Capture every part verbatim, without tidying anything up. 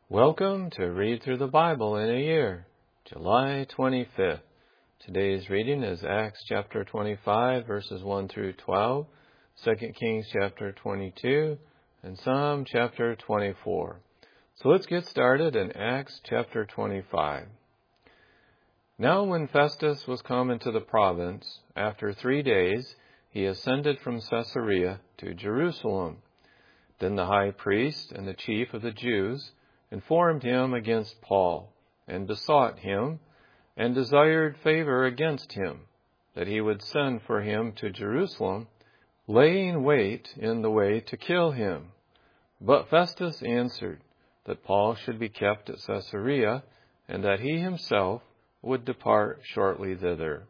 Welcome to Read Through the Bible in a Year, July twenty-fifth. Today's reading is Acts chapter twenty-five, verses one through twelve, Second Kings chapter twenty-two, and Psalm chapter twenty-four. So let's get started in Acts chapter twenty-five. Now when Festus was come into the province, after three days, he ascended from Caesarea to Jerusalem. Then the high priest and the chief of the Jews informed him against Paul, and besought him, and desired favor against him, that he would send for him to Jerusalem, laying wait in the way to kill him. But Festus answered that Paul should be kept at Caesarea, and that he himself would depart shortly thither.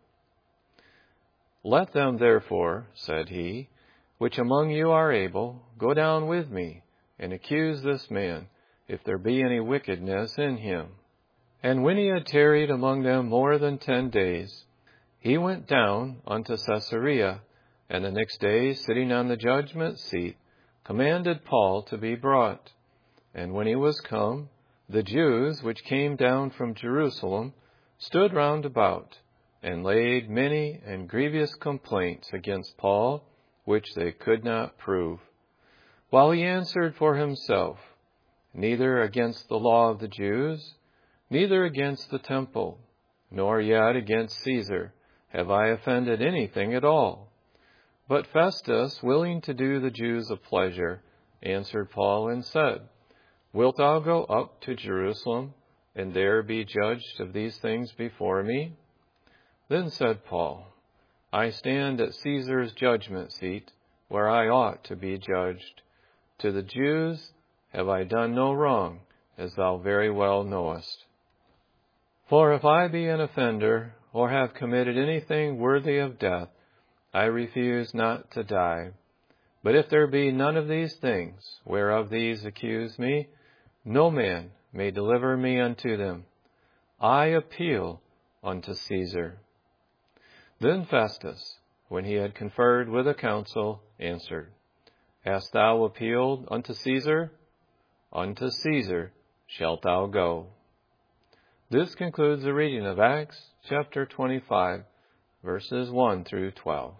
Let them therefore, said he, which among you are able, go down with me, and accuse this man, if there be any wickedness in him. And when he had tarried among them more than ten days, he went down unto Caesarea, and the next day, sitting on the judgment seat, commanded Paul to be brought. And when he was come, the Jews which came down from Jerusalem stood round about, and laid many and grievous complaints against Paul, which they could not prove. While he answered for himself, neither against the law of the Jews, neither against the temple, nor yet against Caesar, have I offended anything at all. But Festus, willing to do the Jews a pleasure, answered Paul and said, Wilt thou go up to Jerusalem, and there be judged of these things before me? Then said Paul, I stand at Caesar's judgment seat, where I ought to be judged. To the Jews have I done no wrong, as thou very well knowest. For if I be an offender, or have committed anything worthy of death, I refuse not to die. But if there be none of these things, whereof these accuse me, no man may deliver me unto them. I appeal unto Caesar. Then Festus, when he had conferred with the council, answered, Hast thou appealed unto Caesar? Unto Caesar shalt thou go. This concludes the reading of Acts chapter twenty-five, verses one through twelve.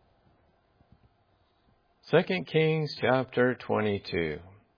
Second Kings chapter twenty-two.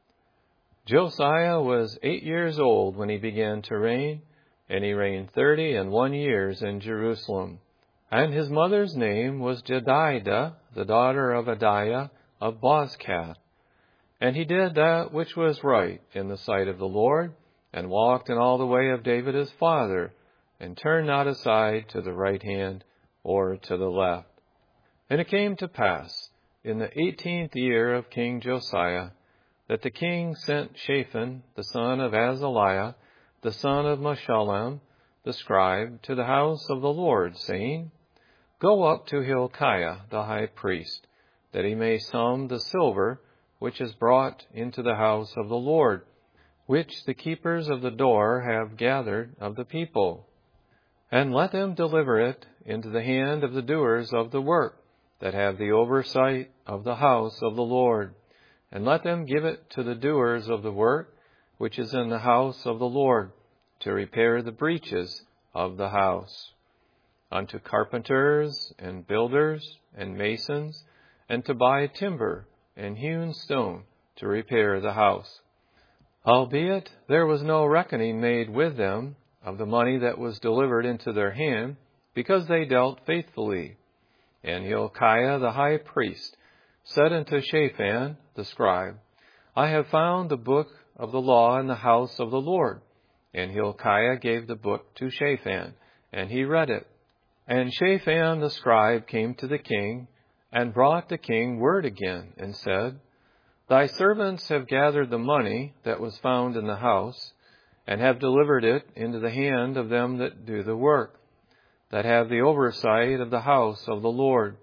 Josiah was eight years old when he began to reign, and he reigned thirty and one years in Jerusalem. And his mother's name was Jedidah, the daughter of Adiah of Bozkath. And he did that which was right in the sight of the Lord, and walked in all the way of David his father, and turned not aside to the right hand or to the left. And it came to pass, in the eighteenth year of King Josiah, that the king sent Shaphan, the son of Azaliah, the son of Meshullam, the scribe, to the house of the Lord, saying, Go up to Hilkiah the high priest, that he may sum the silver which is brought into the house of the Lord, which the keepers of the door have gathered of the people. And let them deliver it into the hand of the doers of the work, that have the oversight of the house of the Lord. And let them give it to the doers of the work which is in the house of the Lord, to repair the breaches of the house, unto carpenters and builders and masons, and to buy timber and hewn stone to repair the house. Howbeit there was no reckoning made with them of the money that was delivered into their hand, because they dealt faithfully. And Hilkiah the high priest said unto Shaphan the scribe, I have found the book of the law in the house of the Lord. And Hilkiah gave the book to Shaphan, and he read it. And Shaphan the scribe came to the king, and brought the king word again, and said, Thy servants have gathered the money that was found in the house, and have delivered it into the hand of them that do the work, that have the oversight of the house of the Lord.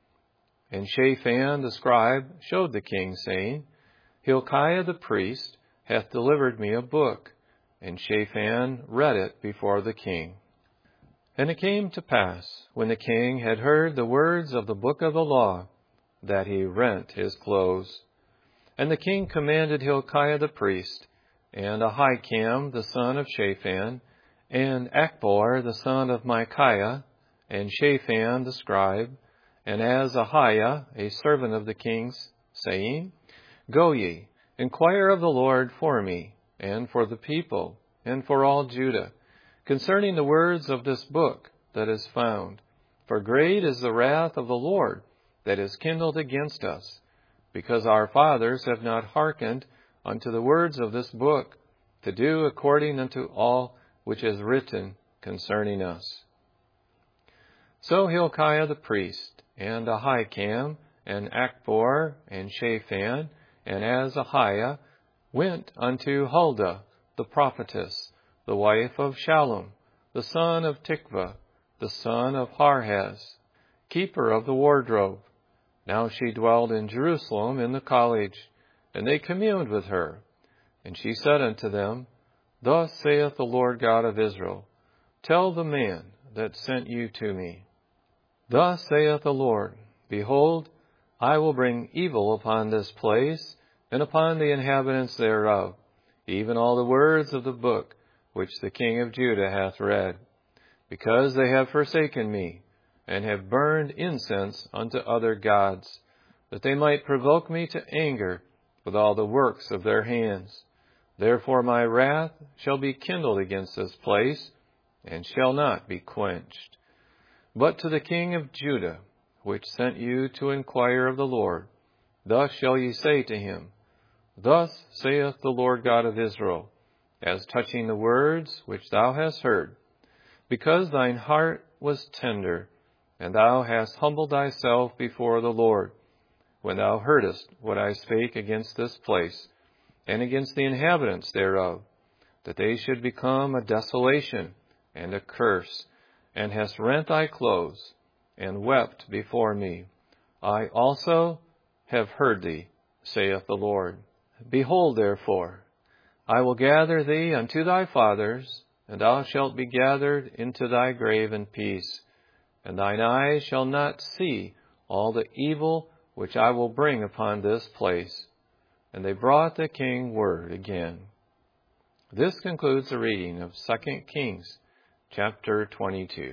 And Shaphan the scribe showed the king, saying, Hilkiah the priest hath delivered me a book. And Shaphan read it before the king. And it came to pass, when the king had heard the words of the book of the law, that he rent his clothes. And the king commanded Hilkiah the priest, and Ahikam the son of Shaphan, and Achbor the son of Micaiah, and Shaphan the scribe, and Azahiah a servant of the king's, saying, Go ye, inquire of the Lord for me, and for the people, and for all Judah, concerning the words of this book that is found. For great is the wrath of the Lord that is kindled against us, because our fathers have not hearkened unto the words of this book, to do according unto all which is written concerning us. So Hilkiah the priest, and Ahikam, and Achbor, and Shaphan, and Azahiah went unto Huldah the prophetess, the wife of Shallum, the son of Tikvah, the son of Harhas, keeper of the wardrobe. Now she dwelled in Jerusalem in the college, and they communed with her. And she said unto them, Thus saith the Lord God of Israel, Tell the man that sent you to me. Thus saith the Lord, Behold, I will bring evil upon this place, and upon the inhabitants thereof, even all the words of the book which the king of Judah hath read, because they have forsaken me, and have burned incense unto other gods, that they might provoke me to anger with all the works of their hands. Therefore my wrath shall be kindled against this place, and shall not be quenched. But to the king of Judah, which sent you to inquire of the Lord, thus shall ye say to him, Thus saith the Lord God of Israel, as touching the words which thou hast heard, because thine heart was tender, and thou hast humbled thyself before the Lord, when thou heardest what I spake against this place, and against the inhabitants thereof, that they should become a desolation and a curse, and hast rent thy clothes, and wept before me. I also have heard thee, saith the Lord. Behold, therefore, I will gather thee unto thy fathers, and thou shalt be gathered into thy grave in peace, and thine eyes shall not see all the evil which I will bring upon this place. And they brought the king word again. This concludes the reading of Second Kings, chapter twenty-two.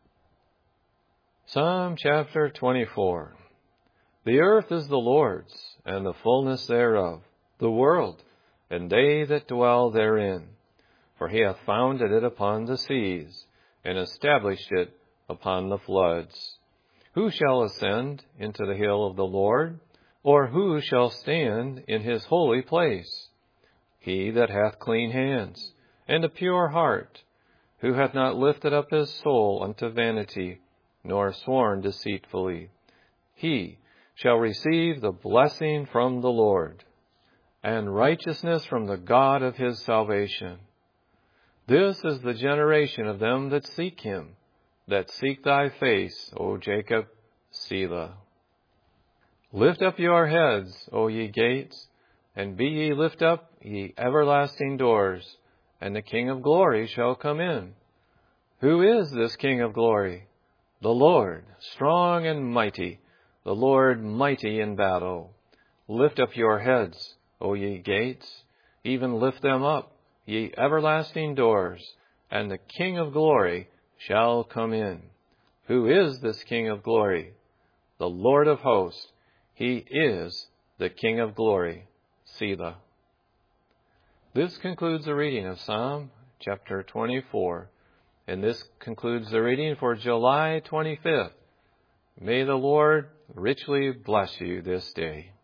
Psalm chapter twenty-four. The earth is the Lord's, and the fullness thereof, the world, and they that dwell therein. For he hath founded it upon the seas, and established it upon the floods. Who shall ascend into the hill of the Lord? Or who shall stand in his holy place? He that hath clean hands, and a pure heart, who hath not lifted up his soul unto vanity, nor sworn deceitfully. He shall receive the blessing from the Lord, and righteousness from the God of his salvation. This is the generation of them that seek him, that seek thy face, O Jacob, Selah. Lift up your heads, O ye gates, and be ye lift up, ye everlasting doors, and the King of glory shall come in. Who is this King of glory? The Lord, strong and mighty, the Lord mighty in battle. Lift up your heads, O ye gates, even lift them up, ye everlasting doors, and the King of glory shall come in. Who is this King of glory? The Lord of hosts. He is the King of glory. Selah. This concludes the reading of Psalm chapter twenty-four, and this concludes the reading for July twenty-fifth. May the Lord richly bless you this day.